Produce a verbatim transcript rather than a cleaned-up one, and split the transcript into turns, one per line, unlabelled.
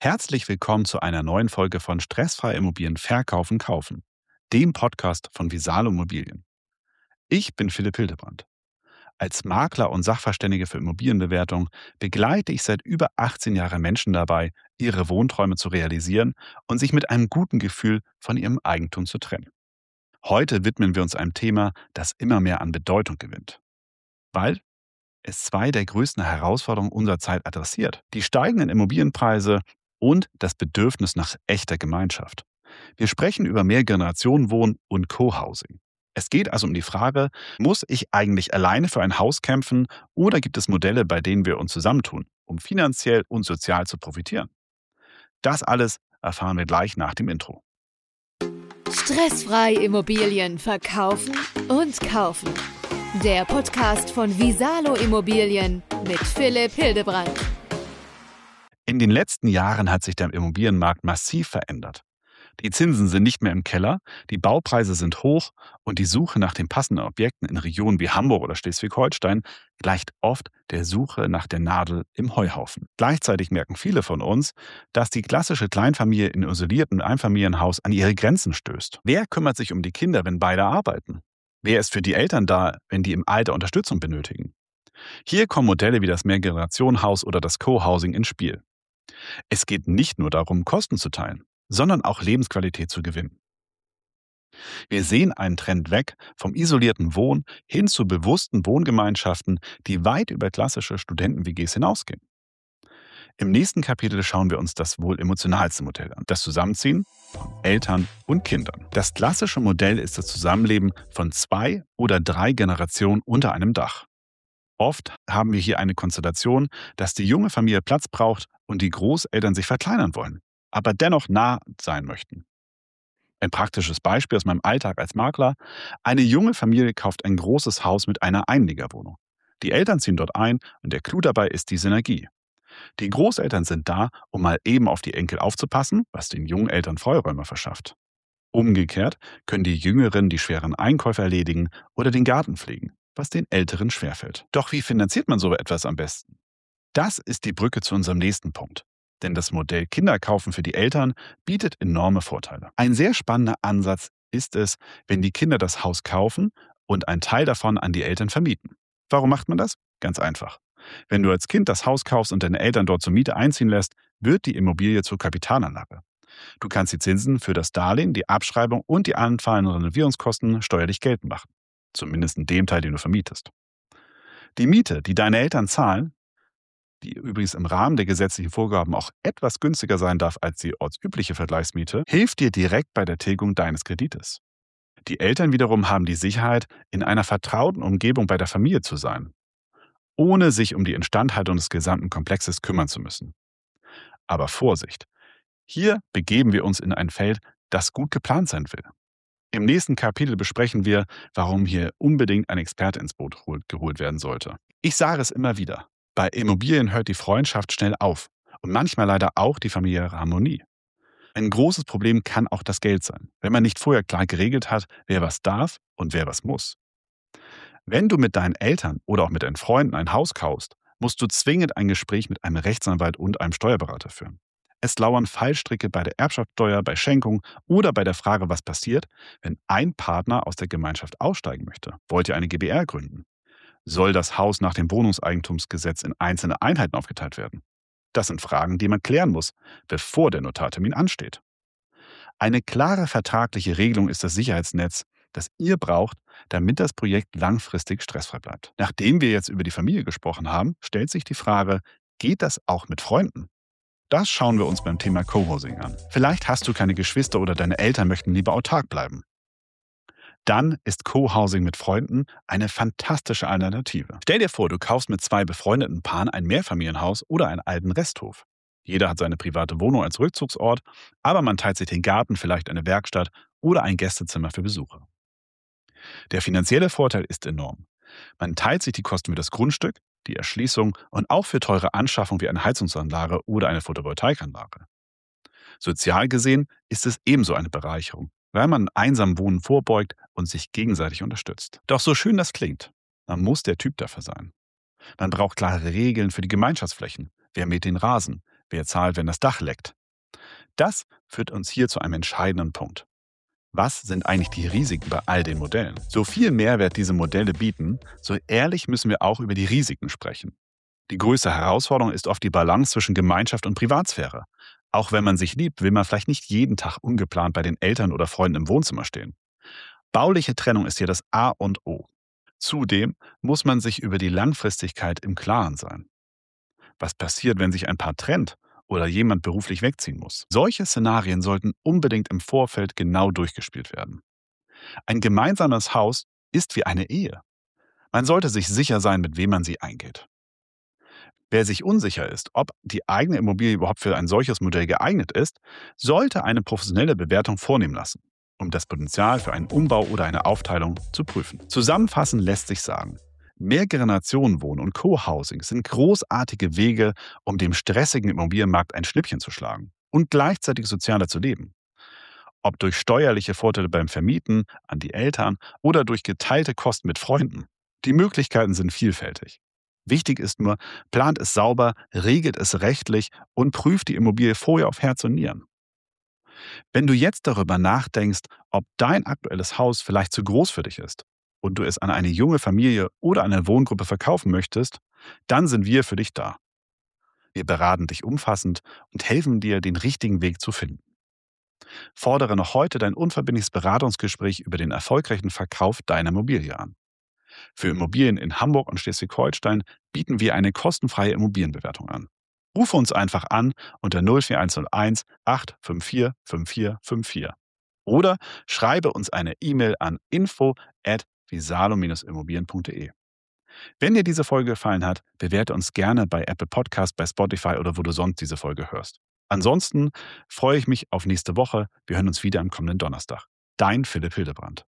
Herzlich willkommen zu einer neuen Folge von Stressfrei Immobilien Verkaufen Kaufen, dem Podcast von Visalo Immobilien. Ich bin Philipp Hildebrand. Als Makler und Sachverständiger für Immobilienbewertung begleite ich seit über achtzehn Jahren Menschen dabei, ihre Wohnträume zu realisieren und sich mit einem guten Gefühl von ihrem Eigentum zu trennen. Heute widmen wir uns einem Thema, das immer mehr an Bedeutung gewinnt, weil es zwei der größten Herausforderungen unserer Zeit adressiert: die steigenden Immobilienpreise und das Bedürfnis nach echter Gemeinschaft. Wir sprechen über Mehrgenerationenwohnen und Co-Housing. Es geht also um die Frage, muss ich eigentlich alleine für ein Haus kämpfen oder gibt es Modelle, bei denen wir uns zusammentun, um finanziell und sozial zu profitieren? Das alles erfahren wir gleich nach dem Intro.
Stressfrei Immobilien verkaufen und kaufen. Der Podcast von Visalo Immobilien mit Philipp Hildebrand.
In den letzten Jahren hat sich der Immobilienmarkt massiv verändert. Die Zinsen sind nicht mehr im Keller, die Baupreise sind hoch und die Suche nach den passenden Objekten in Regionen wie Hamburg oder Schleswig-Holstein gleicht oft der Suche nach der Nadel im Heuhaufen. Gleichzeitig merken viele von uns, dass die klassische Kleinfamilie in isoliertem Einfamilienhaus an ihre Grenzen stößt. Wer kümmert sich um die Kinder, wenn beide arbeiten? Wer ist für die Eltern da, wenn die im Alter Unterstützung benötigen? Hier kommen Modelle wie das Mehrgenerationenhaus oder das Co-Housing ins Spiel. Es geht nicht nur darum, Kosten zu teilen, sondern auch Lebensqualität zu gewinnen. Wir sehen einen Trend weg vom isolierten Wohnen hin zu bewussten Wohngemeinschaften, die weit über klassische Studenten-W Gs hinausgehen. Im nächsten Kapitel schauen wir uns das wohl emotionalste Modell an: das Zusammenziehen von Eltern und Kindern. Das klassische Modell ist das Zusammenleben von zwei oder drei Generationen unter einem Dach. Oft haben wir hier eine Konstellation, dass die junge Familie Platz braucht und die Großeltern sich verkleinern wollen, aber dennoch nah sein möchten. Ein praktisches Beispiel aus meinem Alltag als Makler: Eine junge Familie kauft ein großes Haus mit einer Einliegerwohnung. Die Eltern ziehen dort ein und der Clou dabei ist die Synergie. Die Großeltern sind da, um mal eben auf die Enkel aufzupassen, was den jungen Eltern Freiräume verschafft. Umgekehrt können die Jüngeren die schweren Einkäufe erledigen oder den Garten pflegen, was den Älteren schwerfällt. Doch wie finanziert man so etwas am besten? Das ist die Brücke zu unserem nächsten Punkt. Denn das Modell Kinderkaufen für die Eltern bietet enorme Vorteile. Ein sehr spannender Ansatz ist es, wenn die Kinder das Haus kaufen und einen Teil davon an die Eltern vermieten. Warum macht man das? Ganz einfach. Wenn du als Kind das Haus kaufst und deine Eltern dort zur Miete einziehen lässt, wird die Immobilie zur Kapitalanlage. Du kannst die Zinsen für das Darlehen, die Abschreibung und die anfallenden Renovierungskosten steuerlich geltend machen. Zumindest in dem Teil, den du vermietest. Die Miete, die deine Eltern zahlen, die übrigens im Rahmen der gesetzlichen Vorgaben auch etwas günstiger sein darf als die ortsübliche Vergleichsmiete, hilft dir direkt bei der Tilgung deines Kredites. Die Eltern wiederum haben die Sicherheit, in einer vertrauten Umgebung bei der Familie zu sein, ohne sich um die Instandhaltung des gesamten Komplexes kümmern zu müssen. Aber Vorsicht! Hier begeben wir uns in ein Feld, das gut geplant sein will. Im nächsten Kapitel besprechen wir, warum hier unbedingt ein Experte ins Boot geholt werden sollte. Ich sage es immer wieder: Bei Immobilien hört die Freundschaft schnell auf und manchmal leider auch die familiäre Harmonie. Ein großes Problem kann auch das Geld sein, wenn man nicht vorher klar geregelt hat, wer was darf und wer was muss. Wenn du mit deinen Eltern oder auch mit deinen Freunden ein Haus kaufst, musst du zwingend ein Gespräch mit einem Rechtsanwalt und einem Steuerberater führen. Es lauern Fallstricke bei der Erbschaftssteuer, bei Schenkung oder bei der Frage, was passiert, wenn ein Partner aus der Gemeinschaft aussteigen möchte. Wollt ihr eine G b R gründen? Soll das Haus nach dem Wohnungseigentumsgesetz in einzelne Einheiten aufgeteilt werden? Das sind Fragen, die man klären muss, bevor der Notartermin ansteht. Eine klare vertragliche Regelung ist das Sicherheitsnetz, das ihr braucht, damit das Projekt langfristig stressfrei bleibt. Nachdem wir jetzt über die Familie gesprochen haben, stellt sich die Frage: Geht das auch mit Freunden? Das schauen wir uns beim Thema Co-Housing an. Vielleicht hast du keine Geschwister oder deine Eltern möchten lieber autark bleiben. Dann ist Co-Housing mit Freunden eine fantastische Alternative. Stell dir vor, du kaufst mit zwei befreundeten Paaren ein Mehrfamilienhaus oder einen alten Resthof. Jeder hat seine private Wohnung als Rückzugsort, aber man teilt sich den Garten, vielleicht eine Werkstatt oder ein Gästezimmer für Besucher. Der finanzielle Vorteil ist enorm. Man teilt sich die Kosten für das Grundstück, die Erschließung und auch für teure Anschaffungen wie eine Heizungsanlage oder eine Photovoltaikanlage. Sozial gesehen ist es ebenso eine Bereicherung, weil man einsam Wohnen vorbeugt und sich gegenseitig unterstützt. Doch so schön das klingt, man muss der Typ dafür sein. Man braucht klare Regeln für die Gemeinschaftsflächen. Wer mäht den Rasen? Wer zahlt, wenn das Dach leckt? Das führt uns hier zu einem entscheidenden Punkt. Was sind eigentlich die Risiken bei all den Modellen? So viel Mehrwert diese Modelle bieten, so ehrlich müssen wir auch über die Risiken sprechen. Die größte Herausforderung ist oft die Balance zwischen Gemeinschaft und Privatsphäre. Auch wenn man sich liebt, will man vielleicht nicht jeden Tag ungeplant bei den Eltern oder Freunden im Wohnzimmer stehen. Bauliche Trennung ist hier das A und O. Zudem muss man sich über die Langfristigkeit im Klaren sein. Was passiert, wenn sich ein Paar trennt oder jemand beruflich wegziehen muss? Solche Szenarien sollten unbedingt im Vorfeld genau durchgespielt werden. Ein gemeinsames Haus ist wie eine Ehe. Man sollte sich sicher sein, mit wem man sie eingeht. Wer sich unsicher ist, ob die eigene Immobilie überhaupt für ein solches Modell geeignet ist, sollte eine professionelle Bewertung vornehmen lassen, um das Potenzial für einen Umbau oder eine Aufteilung zu prüfen. Zusammenfassend lässt sich sagen, Mehrgenerationenwohnen und Co-Housing sind großartige Wege, um dem stressigen Immobilienmarkt ein Schnippchen zu schlagen und gleichzeitig sozialer zu leben. Ob durch steuerliche Vorteile beim Vermieten an die Eltern oder durch geteilte Kosten mit Freunden. Die Möglichkeiten sind vielfältig. Wichtig ist nur, plant es sauber, regelt es rechtlich und prüft die Immobilie vorher auf Herz und Nieren. Wenn du jetzt darüber nachdenkst, ob dein aktuelles Haus vielleicht zu groß für dich ist und du es an eine junge Familie oder eine Wohngruppe verkaufen möchtest, dann sind wir für dich da. Wir beraten dich umfassend und helfen dir, den richtigen Weg zu finden. Fordere noch heute dein unverbindliches Beratungsgespräch über den erfolgreichen Verkauf deiner Immobilie an. Für Immobilien in Hamburg und Schleswig-Holstein bieten wir eine kostenfreie Immobilienbewertung an. Rufe uns einfach an unter null vier eins null eins acht fünf vier fünf vier fünf vier oder schreibe uns eine E-Mail an info at visalo immobilien punkt de. Wenn dir diese Folge gefallen hat, bewerte uns gerne bei Apple Podcast, bei Spotify oder wo du sonst diese Folge hörst. Ansonsten freue ich mich auf nächste Woche. Wir hören uns wieder am kommenden Donnerstag. Dein Philipp Hildebrand.